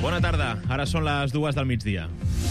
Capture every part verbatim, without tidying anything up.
Bona tarda, ara són les dues del migdia.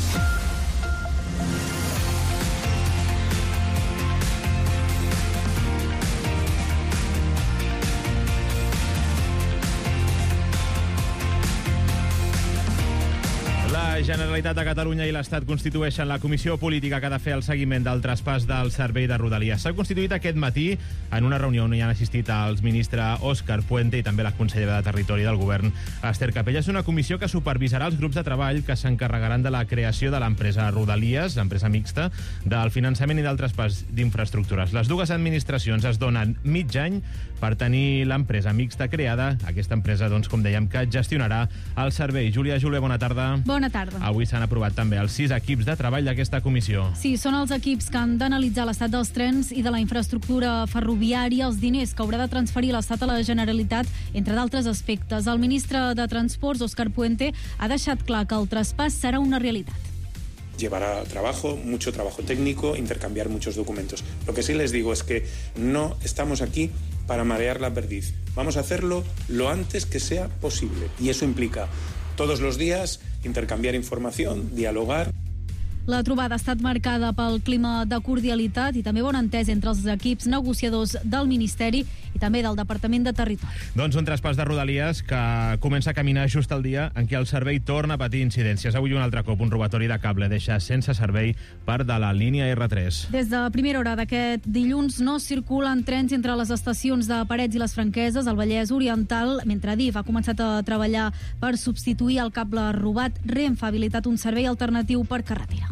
La Generalitat de Catalunya i l'Estat constitueixen la comissió política que ha de fer el seguiment del traspàs del servei de Rodalies. S'ha constituït aquest matí en una reunió on hi han assistit els ministres Òscar Puente i també la consellera de Territori del Govern, Esther Capella. És una comissió que supervisarà els grups de treball que s'encarregaran de la creació de l'empresa Rodalies, l'empresa mixta, del finançament i del traspàs d'infraestructures. Les dues administracions es donen mig any per tenir l'empresa mixta creada. Aquesta empresa, doncs, com dèiem, que gestionarà el servei. Júlia Jule, bona tarda. Bona tarda. Avui s'han aprovat també els sis equips de treball d'aquesta comissió. Sí, són els equips que han d'analitzar l'estat dels trens i de la infraestructura ferroviària, els diners que haurà de transferir l'Estat a la Generalitat, entre d'altres aspectes. El ministre de Transports, Òscar Puente, ha deixat clar que el traspàs serà una realitat. Llevará trabajo, mucho trabajo técnico, intercambiar muchos documentos. Lo que sí les digo es que no estamos aquí para marear la perdiz. Vamos a hacerlo lo antes que sea posible. Y eso implica todos los días intercambiar información, dialogar. La trobada ha estat marcada pel clima de cordialitat i també bon entès entre els equips negociadors del Ministeri i també del Departament de Territori. Doncs un traspàs de Rodalies que comença a caminar just el dia en què el servei torna a patir incidències. Avui un altre cop un robatori de cable deixa sense servei part de la línia erre tres. Des de primera hora d'aquest dilluns no circulen trens entre les estacions de Parets i les Franqueses, al Vallès Oriental, mentre DIF ha començat a treballar per substituir el cable robat. Renfe ha habilitat un servei alternatiu per carretera.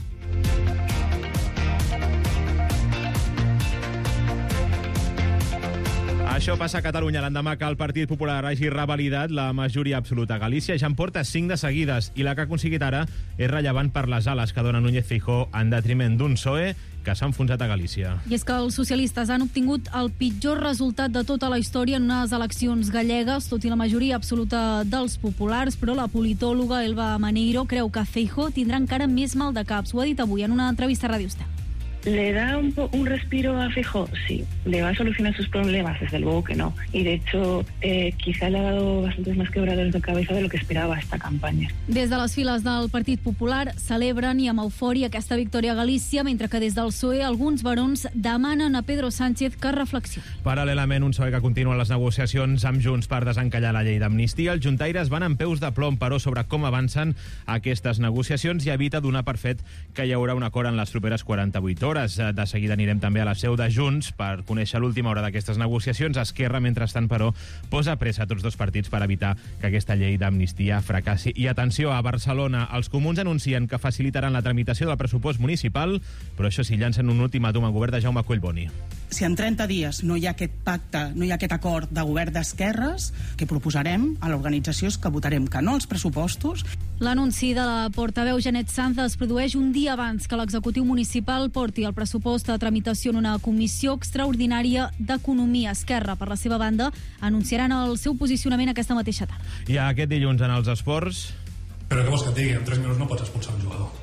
Això passa a Catalunya l'endemà que el Partit Popular hagi revalidat la majoria absoluta. Galícia ja en porta cinc de seguides i la que ha aconseguit ara és rellevant per les ales que dona Núñez Feijóo en detriment d'un P S O E que s'ha enfonsat a Galícia. I és que els socialistes han obtingut el pitjor resultat de tota la història en unes eleccions gallegues, tot i la majoria absoluta dels populars, però la politòloga Elba Maneiro creu que Feijóo tindrà encara més mal de caps. Ho ha dit avui en una entrevista a Radio Estel. ¿Le da un, un respiro a Feijóo? Sí. ¿Le va a solucionar sus problemas? Desde luego que no. Y de hecho, eh, quizá le ha dado bastantes más quebradores de cabeza de lo que esperaba esta campaña. Des de les files del Partit Popular celebren i amb eufòria aquesta victòria a Galícia, mentre que des del P S O E alguns barons demanen a Pedro Sánchez que reflexioni. Paral·lelament, un P S O E que continua les negociacions amb Junts per desencallar la llei d'amnistia. Els juntaires van amb peus de plom, però, sobre com avancen aquestes negociacions i evita donar per fet que hi haurà un acord en les properes quaranta-vuit hores. De seguida anirem també a la seu de Junts per conèixer l'última hora d'aquestes negociacions. Esquerra, mentrestant, però, posa pressa a tots dos partits per evitar que aquesta llei d'amnistia fracassi. I atenció, a Barcelona, els comuns anuncien que facilitaran la tramitació del pressupost municipal, però això sí, llancen un ultimàtum al govern de Jaume Collboni. Si en trenta dies no hi ha aquest pacte, no hi ha aquest acord de govern d'esquerres, que proposarem a l'organització és que votarem que no als pressupostos. L'anunci de la portaveu Janet Sanz es produeix un dia abans que l'executiu municipal porti el pressupost a tramitació en una comissió extraordinària d'Economia. Esquerra, per la seva banda, anunciaran el seu posicionament aquesta mateixa tarda. I aquest dilluns en els esports... Però què vols que et digui? En tres minuts no pots expulsar un jugador.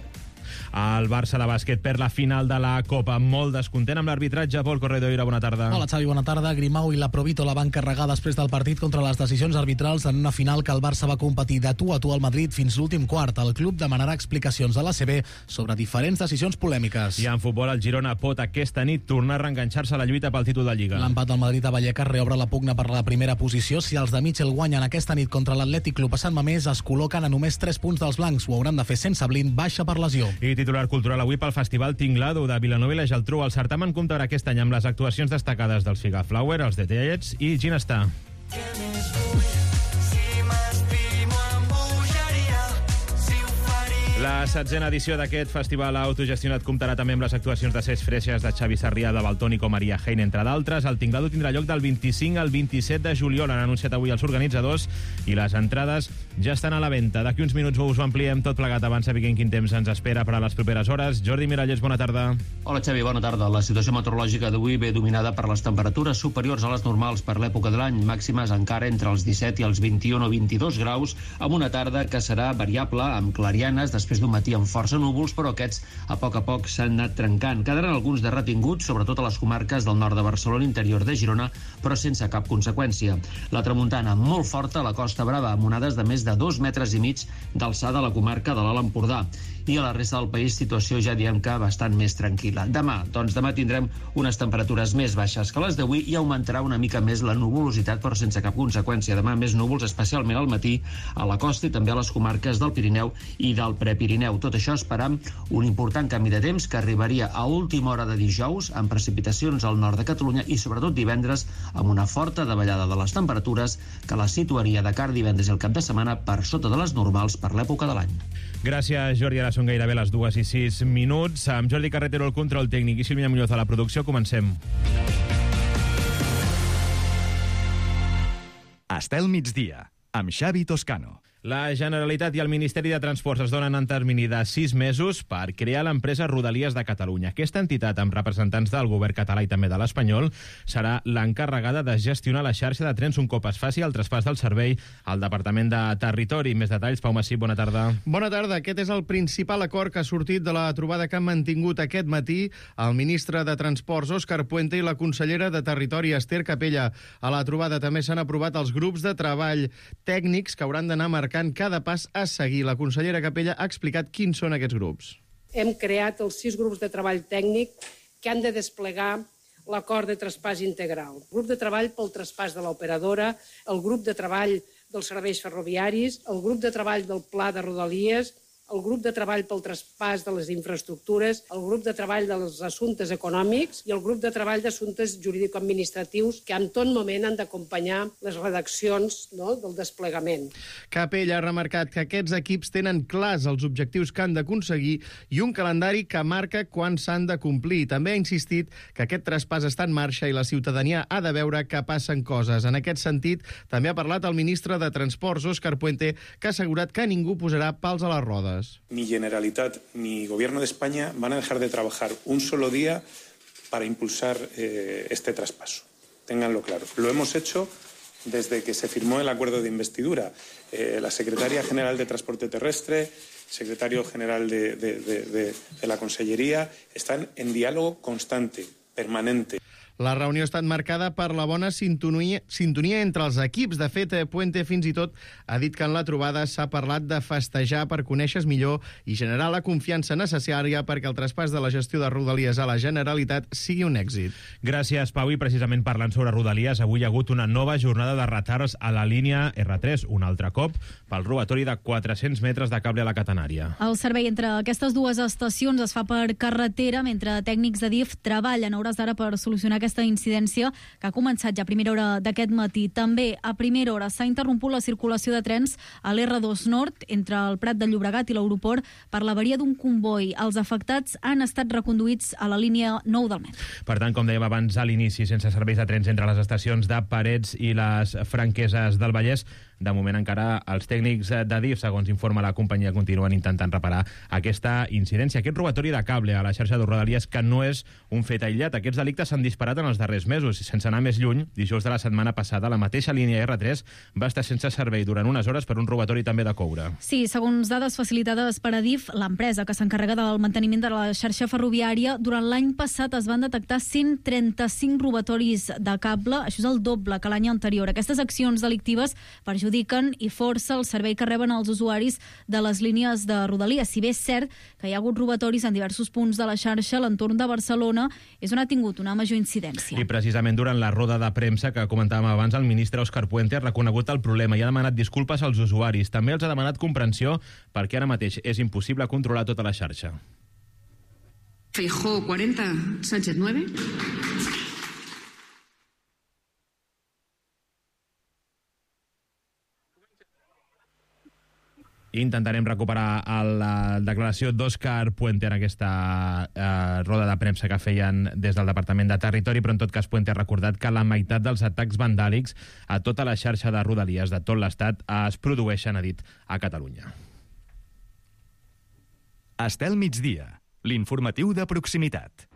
El Barça de bàsquet per la final de la Copa, molt descontent amb l'arbitratge. Pol Corredoira, bona tarda. Hola Xavi, bona tarda. Grimau i la Provito la van carregar després del partit contra les decisions arbitrals en una final que el Barça va competir de tu a tu al Madrid fins l'últim quart. El club demanarà explicacions a l'A C B sobre diferents decisions polèmiques. I en futbol, el Girona pot aquesta nit tornar a reenganxar-se a la lluita pel títol de Lliga. L'empat del Madrid a Vallecas reobre la pugna per la primera posició. Si els de Mitchell guanyen aquesta nit contra l'Atlètic Club a Sant Mamés, es col·loquen a només tres punts dels blancs. Ho hauran de fer sense Blin, baixa per lesió. I titular cultural avui pel Festival Tinglado de Vilanova i la Geltrú. El certamen comptarà aquest any amb les actuacions destacades dels Figaflower, els Detallets i Ginestà. La setzena edició d'aquest festival autogestionat comptarà també amb les actuacions de Cesc Freixas, de Xavi Sarrià, de Valtònic o Maria Hein, entre d'altres. El Tinglado tindrà lloc del vint-i-cinc al vint-i-set de juliol, han anunciat avui els organitzadors, i les entrades ja estan a la venda. D'aquí uns minuts us ho ampliem tot plegat abans de saber quin temps ens espera per a les properes hores. Jordi Miralles, bona tarda. Hola Xavi, bona tarda. La situació meteorològica d'avui ve dominada per les temperatures superiors a les normals per l'època de l'any, màximes encara entre els disset i els vint-i-un o vint-i-dos graus, amb una tarda que serà variable amb clarianes després després d'un matí amb força núvols, però aquests a poc a poc s'han anat trencant. Quedaran alguns de retinguts, sobretot a les comarques del nord de Barcelona, interior de Girona, però sense cap conseqüència. La tramuntana molt forta a la Costa Brava, amb onades de més de dos metres i mig d'alçada a la comarca de l'Alt Empordà. I a la resta del país, situació ja diem que bastant més tranquil·la. Demà, doncs demà tindrem unes temperatures més baixes que les d'avui i augmentarà una mica més la nuvolositat, però sense cap conseqüència. Demà més núvols, especialment al matí, a la costa i també a les comarques del Pirineu i del Prepirineu. Tot això esperam un important canvi de temps que arribaria a última hora de dijous amb precipitacions al nord de Catalunya i sobretot divendres amb una forta davallada de les temperatures que la situaria de cara divendres i el cap de setmana per sota de les normals per l'època de l'any. Gràcies, Jordi. Ara són gairebé les dues i sis minuts. Amb Jordi Carretero al control tècnic i Sílvia Muñoz a la producció, comencem. Estel migdia, amb Xavi Toscano. La Generalitat i el Ministeri de Transports es donen en termini de sis mesos per crear l'empresa Rodalies de Catalunya. Aquesta entitat, amb representants del govern català i també de l'espanyol, serà l'encarregada de gestionar la xarxa de trens un cop es faci el traspàs del servei al Departament de Territori. Més detalls, Pau Massip, bona tarda. Bona tarda. Aquest és el principal acord que ha sortit de la trobada que han mantingut aquest matí el ministre de Transports, Òscar Puente, i la consellera de Territori, Ester Capella. A la trobada també s'han aprovat els grups de treball tècnics que hauran d'anar marcant cada pas a seguir. La consellera Capella ha explicat quins són aquests grups. Hem creat els sis grups de treball tècnic que han de desplegar l'acord de traspàs integral. El grup de treball pel traspàs de l'operadora, el grup de treball dels serveis ferroviaris, el grup de treball del pla de Rodalies, el grup de treball pel traspàs de les infraestructures, el grup de treball dels assumptes econòmics i el grup de treball d'assumptes jurídico-administratius que en tot moment han d'acompanyar les redaccions, no?, del desplegament. Capella ha remarcat que aquests equips tenen clars els objectius que han d'aconseguir i un calendari que marca quan s'han de complir. També ha insistit que aquest traspàs està en marxa i la ciutadania ha de veure que passen coses. En aquest sentit, també ha parlat el ministre de Transports, Òscar Puente, que ha assegurat que ningú posarà pals a les rodes. Ni Generalitat ni Gobierno de España van a dejar de trabajar un solo día para impulsar eh, este traspaso. Ténganlo claro. Lo hemos hecho desde que se firmó el acuerdo de investidura. Eh, la Secretaria General de Transporte Terrestre, Secretario General de, de, de, de, de la Consellería, están en diálogo constante, permanente. La reunió ha estat marcada per la bona sintonia, sintonia entre els equips. De fet, Puente fins i tot ha dit que en la trobada s'ha parlat de festejar per conèixer millor i generar la confiança necessària perquè el traspàs de la gestió de Rodalies a la Generalitat sigui un èxit. Gràcies, Pau. I precisament parlant sobre Rodalies, avui hi ha hagut una nova jornada de retards a la línia erre tres, un altre cop pel robatori de quatre-cents metres de cable a la catenària. El servei entre aquestes dues estacions es fa per carretera, mentre tècnics de D I F treballen a hores d'ara per solucionar aquesta incidència que ha començat ja a primera hora d'aquest matí. També a primera hora s'ha interromput la circulació de trens a l'erre dos Nord entre el Prat de Llobregat i l'aeroport per l'averia d'un comboi. Els afectats han estat reconduïts a la línia nou del metro. Per tant, com dèiem abans a l'inici, sense serveis de trens entre les estacions de Parets i les Franqueses del Vallès, de moment encara els tècnics de D I F, segons informa la companyia, continuen intentant reparar aquesta incidència. Aquest robatori de cable a la xarxa de Rodalies, que no és un fet aïllat. Aquests delictes s'han disparat en els darrers mesos. Sense anar més lluny, dijous de la setmana passada, la mateixa línia erre tres va estar sense servei durant unes hores per un robatori també de coure. Sí, segons dades facilitades per Adif, l'empresa que s'encarrega del manteniment de la xarxa ferroviària, durant l'any passat es van detectar cent trenta-cinc robatoris de cable. Això és el doble que l'any anterior. Aquestes accions delictives perjudiquen i força el servei que reben els usuaris de les línies de Rodalies. Si bé és cert que hi ha hagut robatoris en diversos punts de la xarxa, l'entorn de Barcelona és on ha tingut una major incidència. I precisament durant la roda de premsa que comentàvem abans, el ministre Òscar Puente ha reconegut el problema i ha demanat disculpes als usuaris. També els ha demanat comprensió perquè ara mateix és impossible controlar tota la xarxa. Feijóo cuarenta, Sánchez nueve. Intentarem recuperar la declaració d'Òscar Puente en aquesta eh, roda de premsa que feien des del Departament de Territori, però en tot cas Puente ha recordat que la meitat dels atacs vandàlics a tota la xarxa de Rodalies de tot l'Estat es produeixen, ha dit, a Catalunya. Estel migdia, l'informatiu de proximitat.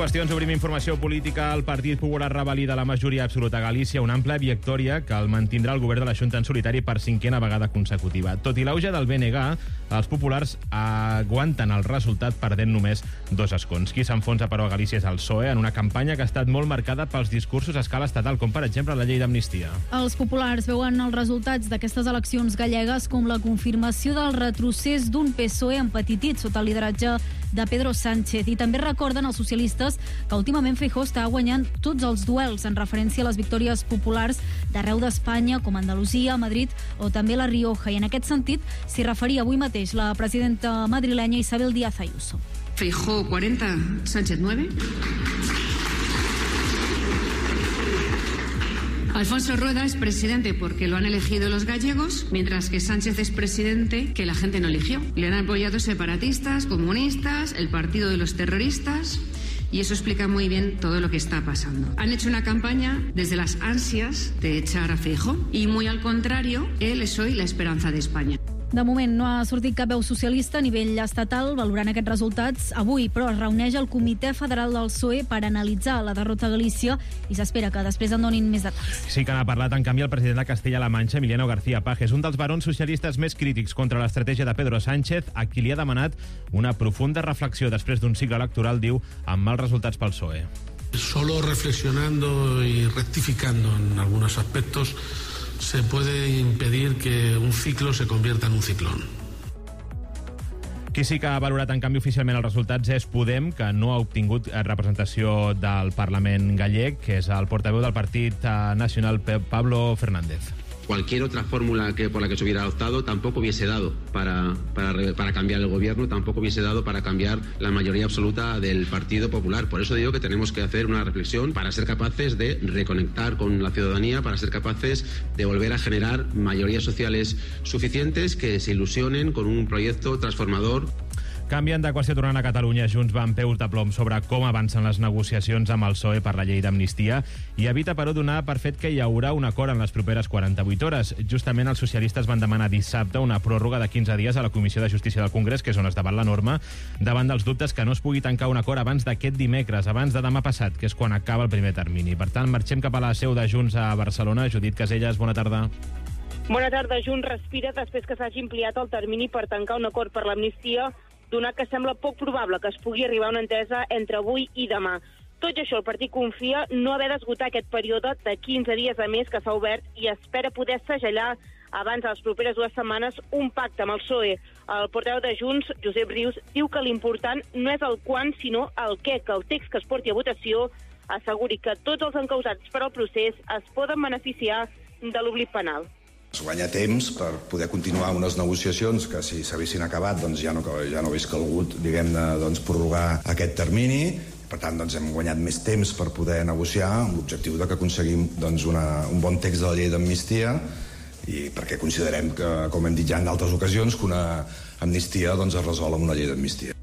qüestions, obrim informació política. El Partit Popular revalida la majoria absoluta a Galícia, una àmplia victòria que el mantindrà el govern de la Xunta en solitari per cinquena vegada consecutiva. Tot i l'auge del B N G, els populars aguanten el resultat perdent només dos escons. Qui s'enfonsa, però, a Galícia és el P S O E, en una campanya que ha estat molt marcada pels discursos a escala estatal, com, per exemple, la llei d'amnistia. Els populars veuen els resultats d'aquestes eleccions gallegues com la confirmació del retrocés d'un P S O E empetitit sota el lideratge de Pedro Sánchez, i també recorden els socialistes que últimament Feijóo està guanyant tots els duels en referència a les victòries populars d'arreu d'Espanya, com Andalusia, Madrid o també la Rioja, i en aquest sentit s'hi referia avui mateix la presidenta madrilenya Isabel Díaz Ayuso. Feijóo cuarenta, Sánchez nueve. Alfonso Rueda es presidente porque lo han elegido los gallegos, mientras que Sánchez es presidente que la gente no eligió. Le han apoyado separatistas, comunistas, el partido de los terroristas, y eso explica muy bien todo lo que está pasando. Han hecho una campaña desde las ansias de echar a Feijóo, y muy al contrario, él es hoy la esperanza de España. De moment no ha sortit cap veu socialista a nivell estatal valorant aquests resultats. Avui, però, es reuneix el Comitè Federal del P S O E per analitzar la derrota a Galícia i s'espera que després en donin més detalls. Sí que n'ha parlat, en canvi, el president de Castella-La Manxa, Emiliano García Paje. És un dels barons socialistes més crítics contra l'estratègia de Pedro Sánchez, a qui li ha demanat una profunda reflexió després d'un cicle electoral, diu, amb mals resultats pel P S O E. Solo reflexionando y rectificando en algunos aspectos se puede impedir que un ciclo se convierta en un ciclón. Qui sí que ha valorat, en canvi, oficialment els resultats és Podem, que no ha obtingut representació del Parlament gallec, que és el portaveu del Partit Nacional, Pablo Fernández. Cualquier otra fórmula que por la que se hubiera adoptado tampoco hubiese dado para, para, para cambiar el gobierno, tampoco hubiese dado para cambiar la mayoría absoluta del Partido Popular. Por eso digo que tenemos que hacer una reflexión para ser capaces de reconectar con la ciudadanía, para ser capaces de volver a generar mayorías sociales suficientes que se ilusionen con un proyecto transformador. Canvien de qüestió, tornant a Catalunya. Junts va amb peus de plom sobre com avancen les negociacions amb el P S O E per la llei d'amnistia i evita, però, donar per fet que hi haurà un acord en les properes quaranta-vuit hores. Justament els socialistes van demanar dissabte una pròrroga de quinze dies a la Comissió de Justícia del Congrés, que és on es debat la norma, davant dels dubtes que no es pugui tancar un acord abans d'aquest dimecres, abans de demà passat, que és quan acaba el primer termini. Per tant, marxem cap a la seu de Junts a Barcelona. Judit Caselles, bona tarda. Bona tarda. Junts respira després que s'hagi ampliat el termini per tancar un acord per l'amnistia, donat que sembla poc probable que es pugui arribar a una entesa entre avui i demà. Tot i això, el partit confia no haver d'esgotar aquest període de quinze dies a més que s'ha obert i espera poder segellar abans de les properes dues setmanes un pacte amb el P S O E. El portaveu de Junts, Josep Rius, diu que l'important no és el quan, sinó el què, que el text que es porti a votació asseguri que tots els encausats per al procés es poden beneficiar de l'oblit penal. Guanyar temps per poder continuar unes negociacions que, si s'haguessin acabat, doncs ja no, ja no hagués calgut, diguem-ne, doncs, prorrogar aquest termini. Per tant, doncs, hem guanyat més temps per poder negociar amb l'objectiu de que aconseguim, doncs, una, un bon text de la llei d'amnistia, i perquè considerem que, com hem dit ja en d'altres ocasions, que una amnistia, doncs, es resol amb una llei d'amnistia.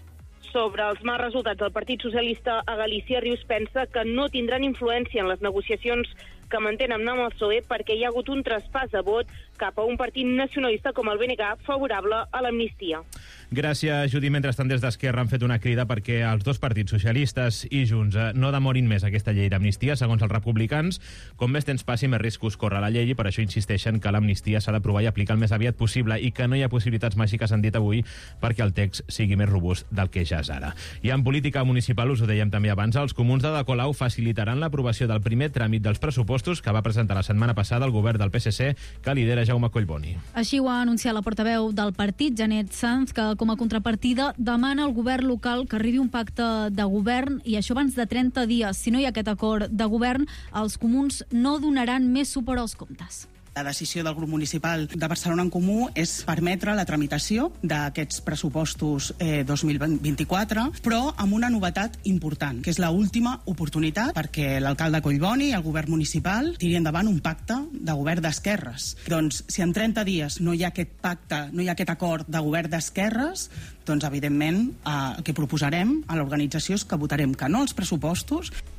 Sobre els mals resultats del Partit Socialista a Galícia, Rius pensa que no tindran influència en les negociacions que mantenen amb el P S O E perquè hi ha hagut un traspàs de vot cap a un partit nacionalista com el B N G favorable a l'amnistia. Gràcies, Judit. Mentrestant, des d'Esquerra han fet una crida perquè els dos partits socialistes i Junts no demorin més aquesta llei d'amnistia. Segons els republicans, com més temps passi, més riscos corre la llei, i per això insisteixen que l'amnistia s'ha d'aprovar i aplicar el més aviat possible i que no hi ha possibilitats màgiques, han dit avui, perquè el text sigui més robust del que ja és ara. I en política municipal, us ho dèiem també abans, els comuns de Ada Colau facilitaran l'aprovació del primer tràmit dels pressupostos que va presentar la setmana passada el govern del P S C, que lidera Jaume Collboni. Així ho ha anunciat la portaveu del partit, Janet Sanz, que com a contrapartida demana al govern local que arribi un pacte de govern, i això abans de trenta dies. Si no hi ha aquest acord de govern, els comuns no donaran més suport als comptes. La decisió del grup municipal de Barcelona en Comú és permetre la tramitació d'aquests pressupostos eh, dos mil vint-i-quatre, però amb una novetat important, que és l'última oportunitat perquè l'alcalde Collboni i el govern municipal tiri endavant un pacte de govern d'esquerres. Doncs, si en trenta dies no hi ha aquest pacte, no hi ha aquest acord de govern d'esquerres, doncs, evidentment, eh, el que proposarem a l'organització és que votarem que no als pressupostos.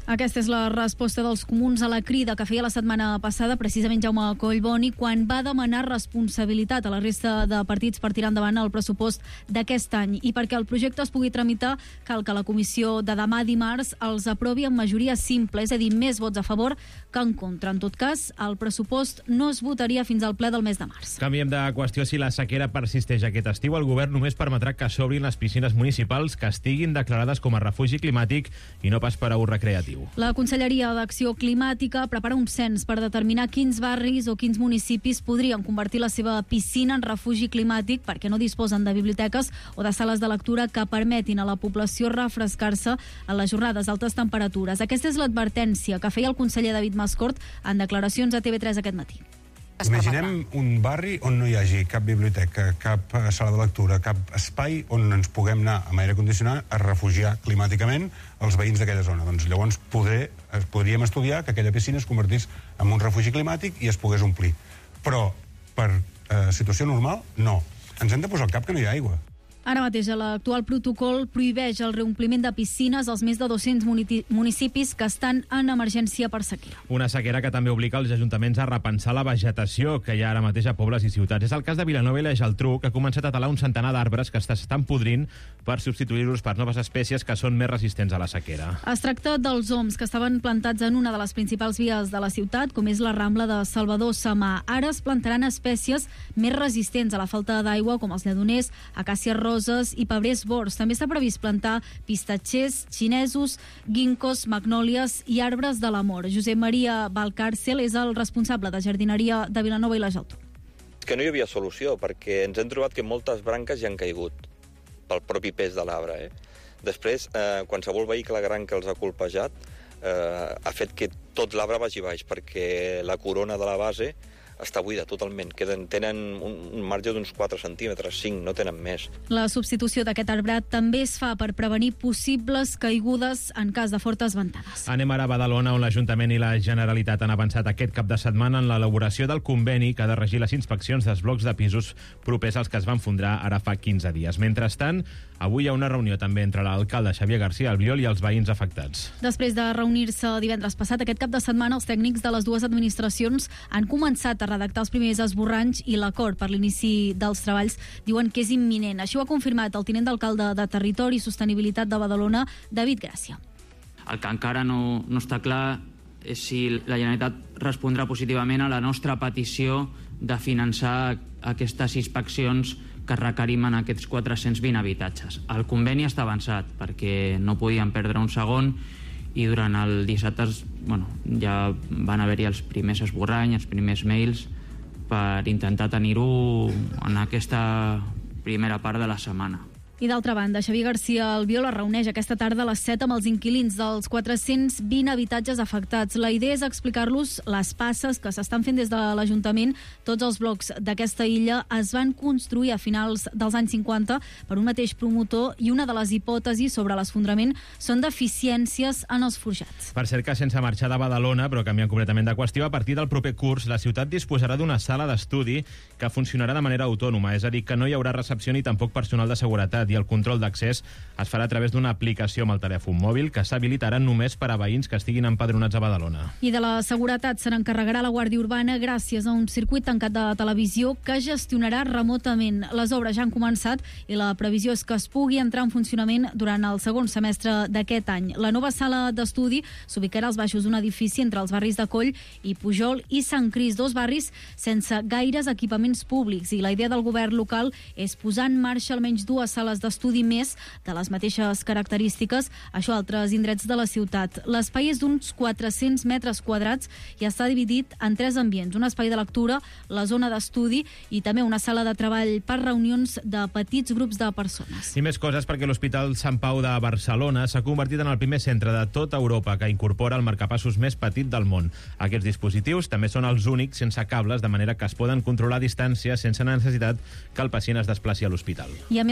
Aquesta és la resposta dels comuns a la crida que feia la setmana passada precisament Jaume Collboni quan va demanar responsabilitat a la resta de partits per tirar endavant el pressupost d'aquest any. I perquè el projecte es pugui tramitar cal que la comissió de demà dimarts els aprovi amb majoria simple, és a dir, més vots a favor que en contra. En tot cas, el pressupost no es votaria fins al ple del mes de març. Canviem de qüestió. Si la sequera persisteix aquest estiu, el govern només permetrà que s'obrin les piscines municipals que estiguin declarades com a refugi climàtic i no pas per a ús recreatiu. La Conselleria d'Acció Climàtica prepara un cens per determinar quins barris o quins municipis podrien convertir la seva piscina en refugi climàtic perquè no disposen de biblioteques o de sales de lectura que permetin a la població refrescar-se en les jornades d'altes temperatures. Aquesta és l'advertència que feia el conseller David Mascort en declaracions a T V tres aquest matí. Imaginem un barri on no hi hagi cap biblioteca, cap sala de lectura, cap espai on ens puguem anar amb aire condicionat a refugiar climàticament els veïns d'aquella zona. Doncs llavors poder, podríem estudiar que aquella piscina es convertís en un refugi climàtic i es pogués omplir. Però per eh, situació normal, no. Ens hem de posar al cap que no hi ha aigua. Ara mateix l'actual protocol prohibeix el reompliment de piscines als més de dos-cents municipis que estan en emergència per sequera. Una sequera que també obliga els ajuntaments a repensar la vegetació que hi ha ara mateix a pobles i ciutats. És el cas de Vilanova i la Geltrú, que ha començat a talar un centenar d'arbres que s'estan podrint per substituir-los per noves espècies que són més resistents a la sequera. Es tracta dels oms que estaven plantats en una de les principals vies de la ciutat, com és la Rambla de Salvador Samà. Ara es plantaran espècies més resistents a la falta d'aigua, com els lledoners, acàcies roses i pebrers bords. També està previst plantar pistatxers, xinesos, ginkgos, magnòlies i arbres de l'amor. Josep Maria Valcàrcel és el responsable de jardineria de Vilanova i la Geltrú. Que no hi havia solució, perquè ens hem trobat que moltes branques ja han caigut pel propi pes de l'arbre. Eh? Després, eh, qualsevol vehicle gran que els ha colpejat eh, ha fet que tot l'arbre vagi baix, perquè la corona de la base està buida totalment. Queden, tenen un, un marge d'uns quatre centímetres, cinc, no tenen més. La substitució d'aquest arbrat també es fa per prevenir possibles caigudes en cas de fortes ventades. Anem ara a Badalona, on l'Ajuntament i la Generalitat han avançat aquest cap de setmana en l'elaboració del conveni que ha de regir les inspeccions dels blocs de pisos propers als que es van fondrar ara fa quinze dies. Mentrestant, avui hi ha una reunió també entre l'alcalde Xavier García Albiol i els veïns afectats. Després de reunir-se divendres passat, aquest cap de setmana els tècnics de les dues administracions han començat a redactar els primers esborranys i l'acord per l'inici dels treballs diuen que és imminent. Així ho ha confirmat el tinent d'alcalde de Territori i Sostenibilitat de Badalona, David Gràcia. El que encara no, no està clar és si la Generalitat respondrà positivament a la nostra petició de finançar aquestes inspeccions que requerim en aquests quatre-cents vint habitatges. El conveni està avançat perquè no podíem perdre un segon i durant el dissabte bueno, ja van haver-hi els primers esborranys, els primers mails per intentar tenir-ho en aquesta primera part de la setmana. I d'altra banda, Xavier García Albiol es reuneix aquesta tarda a les set amb els inquilins dels quatre-cents vint habitatges afectats. La idea és explicar-los les passes que s'estan fent des de l'Ajuntament. Tots els blocs d'aquesta illa es van construir a finals dels anys cinquanta per un mateix promotor i una de les hipòtesis sobre l'esfondrament són deficiències en els forjats. Per cert que sense marxar de Badalona, però canviant completament de qüestió, a partir del proper curs la ciutat disposarà d'una sala d'estudi que funcionarà de manera autònoma, és a dir, que no hi haurà recepció ni tampoc personal de seguretat i el control d'accés es farà a través d'una aplicació amb el telèfon mòbil que s'habilitarà només per a veïns que estiguin empadronats a Badalona. I de la seguretat se n'encarregarà la Guàrdia Urbana gràcies a un circuit tancat de televisió que gestionarà remotament. Les obres ja han començat i la previsió és que es pugui entrar en funcionament durant el segon semestre d'aquest any. La nova sala d'estudi s'ubicarà als baixos d'un edifici entre els barris de Coll i Pujol i Sant Cris, dos barris sense gaires equipaments públics, i la idea del govern local és posar en marxa almenys dues sales d'estudi més de les mateixes característiques, això a altres indrets de la ciutat. L'espai és d'uns quatre-cents metres quadrats i està dividit en tres ambients, un espai de lectura, la zona d'estudi i també una sala de treball per reunions de petits grups de persones. I més coses perquè l'Hospital Sant Pau de Barcelona s'ha convertit en el primer centre de tota Europa que incorpora el marcapassos més petit del món. Aquests dispositius també són els únics sense cables, de manera que es poden controlar a distància sense necessitat que el pacient es desplaci a l'hospital. I a més a més tenen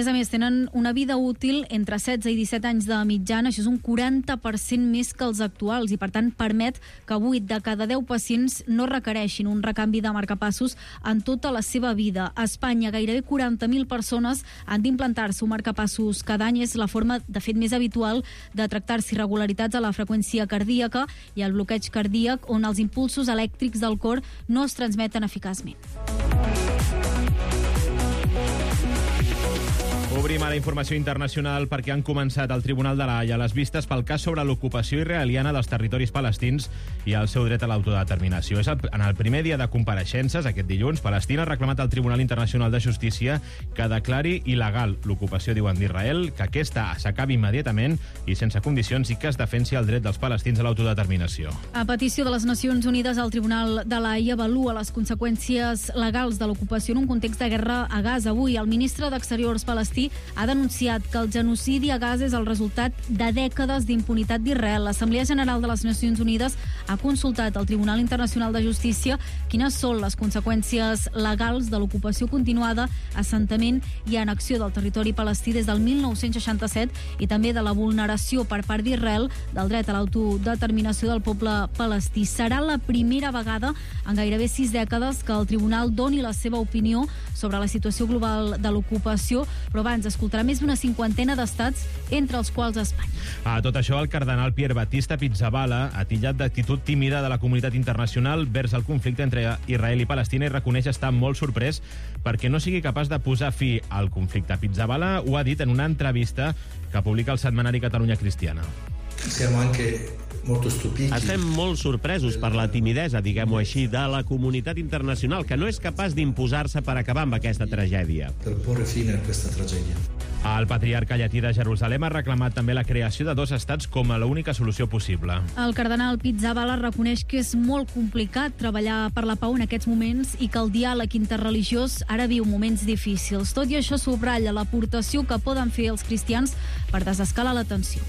tenen una vida útil entre setze i disset anys de mitjana. Això és un quaranta per cent més que els actuals i, per tant, permet que vuit de cada deu pacients no requereixin un recanvi de marcapassos en tota la seva vida. A Espanya, gairebé quaranta mil persones han d'implantar-se un marcapassos cada any. És la forma, de fet, més habitual de tractar-se irregularitats a la freqüència cardíaca i el bloqueig cardíac, on els impulsos elèctrics del cor no es transmeten eficaçment. Obrim a la informació internacional perquè han començat al Tribunal de la Haia les vistes pel cas sobre l'ocupació israeliana dels territoris palestins i el seu dret a l'autodeterminació. És el, en el primer dia de compareixences, aquest dilluns, Palestina ha reclamat al Tribunal Internacional de Justícia que declari il·legal l'ocupació, diuen, d'Israel, que aquesta s'acabi immediatament i sense condicions i que es defensi el dret dels palestins a l'autodeterminació. A petició de les Nacions Unides, el Tribunal de la Haia avalua les conseqüències legals de l'ocupació en un context de guerra a Gaza. Avui, el ministre d'Exteriors palestí ha denunciat que el genocidi a Gaza és el resultat de dècades d'impunitat d'Israel. L'Assemblea General de les Nacions Unides ha consultat al Tribunal Internacional de Justícia quines són les conseqüències legals de l'ocupació continuada, assentament i annexió del territori palestí des del mil nou-cents seixanta-set i també de la vulneració per part d'Israel del dret a l'autodeterminació del poble palestí. Serà la primera vegada en gairebé sis dècades que el Tribunal doni la seva opinió sobre la situació global de l'ocupació, però abans escoltarà més d'una cinquantena d'estats, entre els quals Espanya. A tot això, el cardenal Pier Battista Pizzaballa ha titllat d'actitud tímida de la comunitat internacional vers el conflicte entre Israel i Palestina i reconeix estar molt sorprès perquè no sigui capaç de posar fi al conflicte. Pizzaballa ho ha dit en una entrevista que publica el setmanari Catalunya Cristiana. Siamo anche molto stupiti. Estem molt sorpresos per la timidesa, diguem-ho així, de la comunitat internacional, que no és capaç d'imposar-se per acabar amb aquesta tragèdia. Per porre fine a aquesta tragèdia. El patriarca llatí de Jerusalem ha reclamat també la creació de dos estats com a l'única solució possible. El cardenal Pizzaballa reconeix que és molt complicat treballar per la pau en aquests moments i que el diàleg interreligiós ara viu moments difícils. Tot i això, subratlla l'aportació que poden fer els cristians per desescalar la tensió.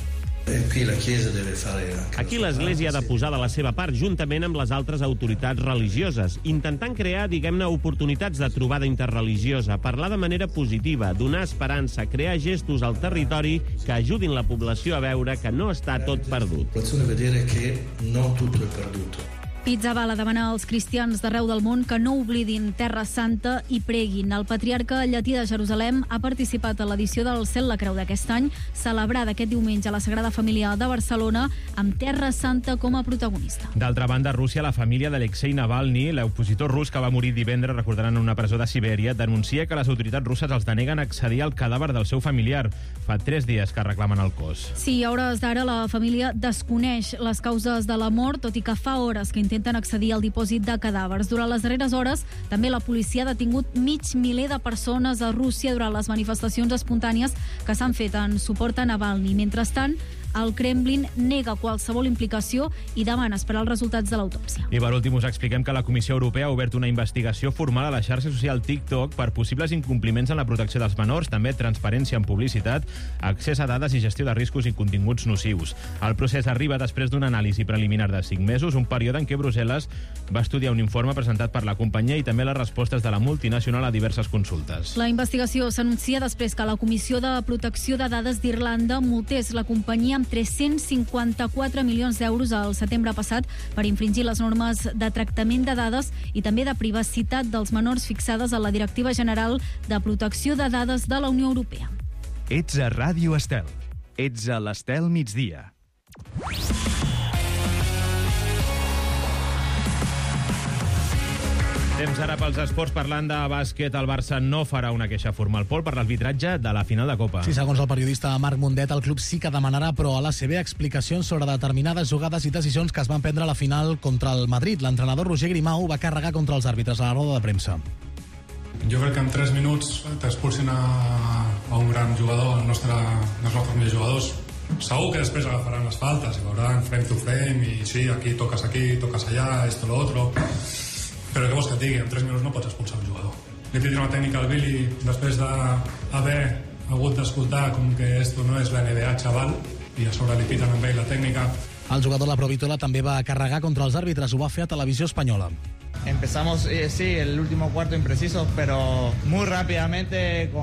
Aquí l'Església ha de posar de la seva part, juntament amb les altres autoritats religioses, intentant crear, diguem-ne, oportunitats de trobada interreligiosa, parlar de manera positiva, donar esperança, crear gestos al territori que ajudin la població a veure que no està tot perdut. Pizzaballa demana als cristians d'arreu del món que no oblidin Terra Santa i preguin. El patriarca llatí de Jerusalem ha participat a l'edició del Cel la Creu d'aquest any, celebrada aquest diumenge a la Sagrada Família de Barcelona, amb Terra Santa com a protagonista. D'altra banda, a Rússia, la família d'Alexei Navalny, l'opositor rus que va morir divendres, recordaran, en una presó de Sibèria, denuncia que les autoritats russes els deneguen accedir al cadàver del seu familiar. Fa tres dies que reclamen el cos. Sí, a hores d'ara la família desconeix les causes de la mort, tot i que fa hores que intenten accedir al dipòsit de cadàvers. Durant les darreres hores, també la policia ha detingut mig miler de persones a Rússia durant les manifestacions espontànies que s'han fet en suport a Navalny. Mentrestant, el Kremlin nega qualsevol implicació i demana esperar els resultats de l'autòpsia. I per últim us expliquem que la Comissió Europea ha obert una investigació formal a la xarxa social TikTok per possibles incompliments en la protecció dels menors, també transparència en publicitat, accés a dades i gestió de riscos i continguts nocius. El procés arriba després d'una anàlisi preliminar de cinc mesos, un període en què Brussel·les va estudiar un informe presentat per la companyia i també les respostes de la multinacional a diverses consultes. La investigació s'anuncia després que la Comissió de Protecció de Dades d'Irlanda multés la companyia amb tres-cents cinquanta-quatre milions d'euros al setembre passat per infringir les normes de tractament de dades i també de privacitat dels menors fixades a la Directiva General de Protecció de Dades de la Unió Europea. Ets a Ràdio Estel. Ets a l'Estel migdia. Temps ara pels esports, parlant de bàsquet. El Barça no farà una queixa formal, Pol, per l'arbitratge de la final de Copa. Sí, segons el periodista Marc Mundet, el club sí que demanarà, però a l'A C B, explicacions sobre determinades jugades i decisions que es van prendre a la final contra el Madrid. L'entrenador Roger Grimau va carregar contra els àrbitres a la roda de premsa. Jo crec que en tres minuts t'expulsin a, a un gran jugador, el nostre, els nostres millors jugadors. Segur que després agafaran les faltes i veuran frame to frame i sí, aquí toques aquí, toques allà, esto, lo otro. Però què vols que et digui? En tres minuts no pots expulsar un jugador. Li he dit una tècnica al Billy després d'haver hagut d'escoltar com que esto no és la N B A, xaval, i a sobre li piten amb ell la tècnica. El jugador de la Provítola també va carregar contra els àrbitres, ho va fer a Televisió Espanyola. Empezamos, eh, sí, el último cuarto impreciso, pero muy rápidamente con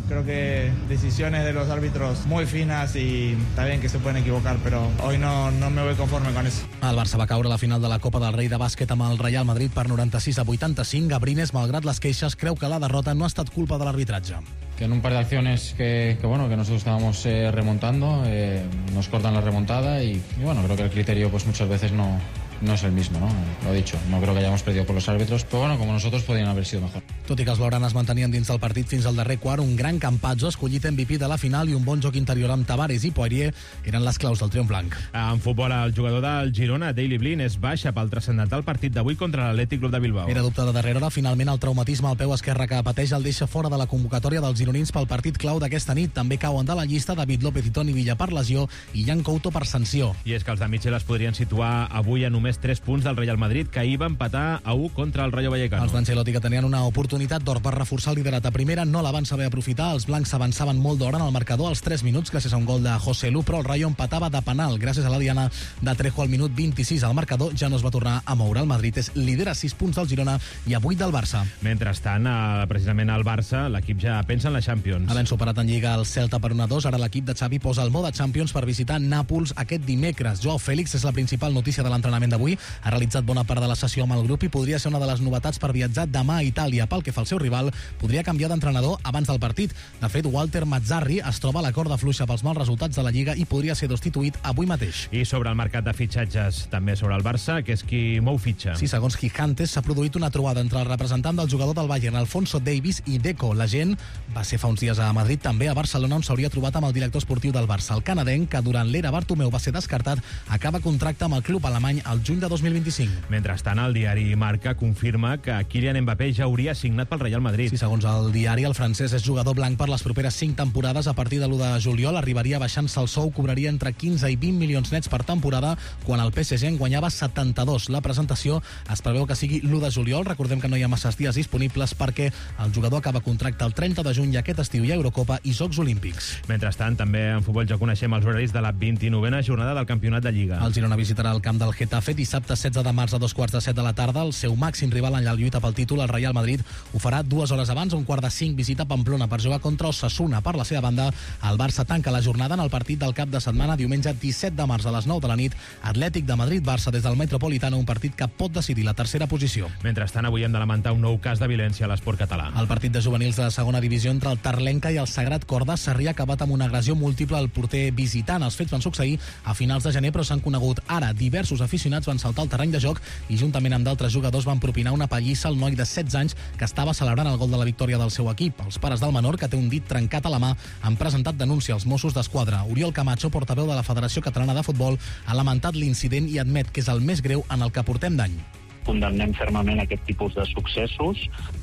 creo que decisiones de los árbitros muy finas y está bien que se pueden equivocar, pero hoy no, no me voy conforme con eso. El Barça va caure a la final de la Copa del Rei de bàsquet amb el Real Madrid per noranta-sis a vuitanta-cinc. Gabrines, malgrat les queixes, creu que la derrota no ha estat culpa de l'arbitratge. Que en un par de acciones que, que bueno, que nosotros estábamos eh, remontando, eh, nos cortan la remontada y, y bueno, creo que el criterio pues muchas veces no, no es el mismo, ¿no? Lo he dicho, no creo que hayamos perdido por los árbitros, pero bueno, como nosotros podrían haber sido mejor. Tot i que els blaugranes mantenien dins del partit fins al darrer quart, un gran Campazzo, escollit M V P de la final, i un bon joc interior amb Tavares i Poirier eren les claus del triomf blanc. En futbol, el jugador del Girona, Daley Blind, és baixa pel transcendental partit d'avui contra l'Atlètic Club de Bilbao. Era dubte de darrera hora, finalment el traumatisme al peu esquerre que pateix el deixa fora de la convocatòria dels gironins pel partit clau d'aquesta nit. També cauen de la llista David López i Toni Villa per lesió i Jan Couto per sanció. I és que els de Mitchell es podrien situar avui a només tres punts del Real Madrid, que ahir va empatar a u contra el Rayo Vallecano. Els d'Ancelotti, que tenien una oportunitat d'or per reforçar el liderat a primera, no la van saber aprofitar. Els blancs s'avançaven molt d'hora en el marcador als tres minuts gràcies a un gol de José Lu, però el Rayo empatava de penal gràcies a la diana de Trejo al minut vint-i-sis. El marcador ja no es va tornar a moure. El Madrid és líder a sis punts del Girona i a vuit del Barça. Mentrestant, eh, precisament al Barça, l'equip ja pensa en la Champions. Havent superat en Lliga el Celta per un a dos, ara l'equip de Xavi posa el mode Champions per visitar Nàpols aquest dimecres. Joao Félix és la principal notícia de l'entrenament d'avui. Ha realitzat bona part de la sessió amb el grup i podria ser una de les novetats per viatjar demà a Itàlia. Pel que fa al seu rival, podria canviar d'entrenador abans del partit. De fet, Walter Mazzarri es troba a la corda fluixa pels mals resultats de la Lliga i podria ser destituït avui mateix. I sobre el mercat de fitxatges, també sobre el Barça, que és qui mou fitxa. Sí, segons Gigantes, s'ha produït una trobada entre el representant del jugador del Bayern, Alfonso Davies, i Deco. La gent va ser fa uns dies a Madrid, també a Barcelona, on s'hauria trobat amb el director esportiu del Barça. El canadenc, que durant l'era Bartomeu va ser descartat, acaba contracte amb el club alemany al juny de dos mil vint-i-cinc. Mentrestant, el diari Marca confirma que Kylian Mbappé ja hauria signat pel Real Madrid. Sí, segons el diari, el francès és jugador blanc per les properes cinc temporades. A partir de l'u de juliol arribaria baixant-se el sou, cobraria entre quinze i vint milions nets per temporada, quan el P S G en guanyava setanta-dos. La presentació es preveu que sigui l'u de juliol. Recordem que no hi ha masses dies disponibles perquè el jugador acaba contracte el trenta de juny i aquest estiu hi ha Eurocopa i Jocs Olímpics. Mentrestant, també en futbol ja coneixem els horaris de la vint-i-novena jornada del Campionat de Lliga. El Girona visitarà el camp del Getafe dissabte setze de març a dos quarts de set de la tarda. El seu màxim rival en la lluita pel títol, el Real Madrid, ho farà dues hores abans, a un quart de cinc, visita Pamplona per jugar contra Osasuna. Per la seva banda, el Barça tanca la jornada en el partit del cap de setmana, diumenge disset de març a les nou de la nit, Atlètic de Madrid-Barça des del Metropolitano, un partit que pot decidir la tercera posició. Mentrestant, avui hem de lamentar un nou cas de violència a l'esport català. El partit de juvenils de segona divisió entre el Tarlenca i el Sagrat Cor de Sarrià ha acabat amb una agressió múltiple al porter visitant. Els fets van succeir a finals de gener, però s'han conegut ara. Diversos aficionats van saltar al terreny de joc i, juntament amb d'altres jugadors, van propinar una pallissa al noi de setze anys que estava celebrant el gol de la victòria del seu equip. Els pares del menor, que té un dit trencat a la mà, han presentat denúncia als Mossos d'Esquadra. Oriol Camacho, portaveu de la Federació Catalana de Futbol, ha lamentat l'incident i admet que és el més greu en el que portem d'any. Condemnem fermament aquest tipus de successos.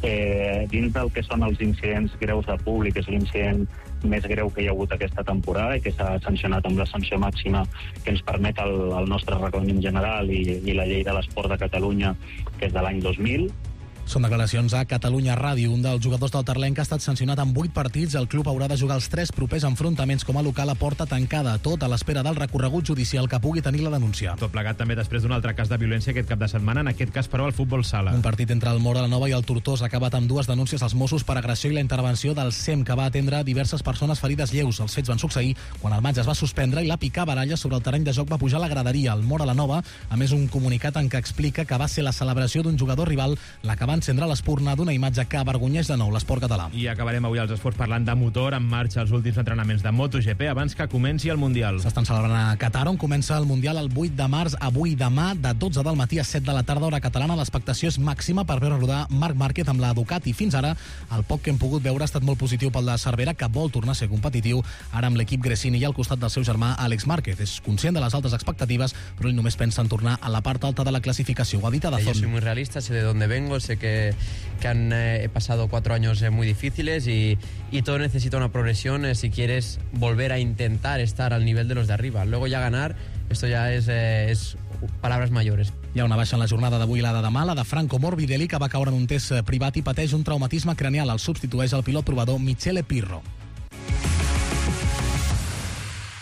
Eh, dins del que són els incidents greus de públic, és l'incident més greu que hi ha hagut aquesta temporada i que s'ha sancionat amb la sanció màxima que ens permet el, el nostre reglament general i, i la llei de l'esport de Catalunya, que és de l'any dos mil. Són declaracions a Catalunya Ràdio. Un dels jugadors del Tarlenca ha estat sancionat amb vuit partits. El club haurà de jugar els tres propers enfrontaments com a local a porta tancada, tot a l'espera del recorregut judicial que pugui tenir la denúncia. Tot plegat també després d'un altre cas de violència aquest cap de setmana, en aquest cas però al futbol sala. Un partit entre el Móra la Nova i el Tortosa ha acabat amb dues denúncies als Mossos per agressió i la intervenció del S E M, que va atendre diverses persones ferides lleus. Els fets van succeir quan el maig es va suspendre i la picabaralla sobre el terreny de joc va pujar a la graderia. El Móra la Nova, a més, un comunicat en què explica que va ser la celebració d'un jugador rival la que va encendre l'espurna d'una imatge que avergonyeix de nou l'esport català. I acabarem avui als esports parlant de motor. En marxa els últims entrenaments de MotoGP abans que comenci el Mundial. S'estan celebrant a Qatar, on comença el Mundial el vuit de març, avui demà, de dotze del matí a set de la tarda, hora catalana. L'expectació és màxima per veure rodar Marc Márquez amb la Ducati. Fins ara, el poc que hem pogut veure ha estat molt positiu pel de Cervera, que vol tornar a ser competitiu, ara amb l'equip Gresini i al costat del seu germà Àlex Márquez. És conscient de les altes expectatives, però ell només pensa en tornar a la part alta de la classificació. Ho ha dit a Dazón. Yo soy muy realista, sé de dónde vengo, sé que, que han eh, he pasado cuatro años eh, muy difíciles y, y todo necesita una progresión eh, si quieres volver a intentar estar al nivel de los de arriba. Luego ya ganar, esto ya es, eh, es palabras mayores. Hi ha una baixa en la jornada d'avui, la de demà, la de Franco Morbidelli, que va caure en un test privat i pateix un traumatisme cranial. El substitueix el pilot provador Michele Pirro.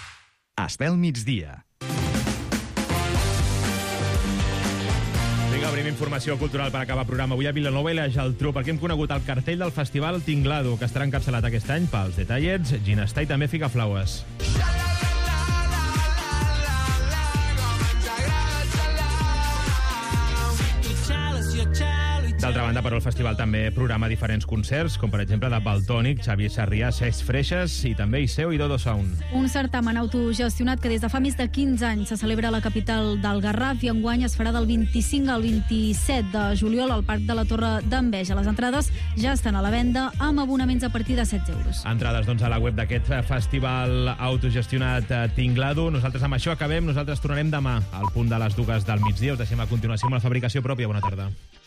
Estel migdia. Vinga, obrim informació cultural per acabar el programa. Avui a Vilanova i la Geltrú, perquè hem conegut el cartell del festival Tinglado, que estarà encapçalat aquest any pels Detallets, Ginestà i també Ficaflaues. D'altra banda, però, el festival també programa diferents concerts, com per exemple de Valtònic, Xavier Sarrià, Ses Freixes i també Iseo i Dodo Sound. Un certamen autogestionat que des de fa més de quinze anys se celebra a la capital del Garraf i enguany es farà del vint-i-cinc al vint-i-set de juliol al Parc de la Torre d'Enveja. Les entrades ja estan a la venda amb abonaments a partir de setze euros. Entrades, doncs, a la web d'aquest festival autogestionat Tinglado. Nosaltres amb això acabem. Nosaltres tornarem demà al punt de les dues del migdia. Us deixem a continuació amb la fabricació pròpia. Bona tarda.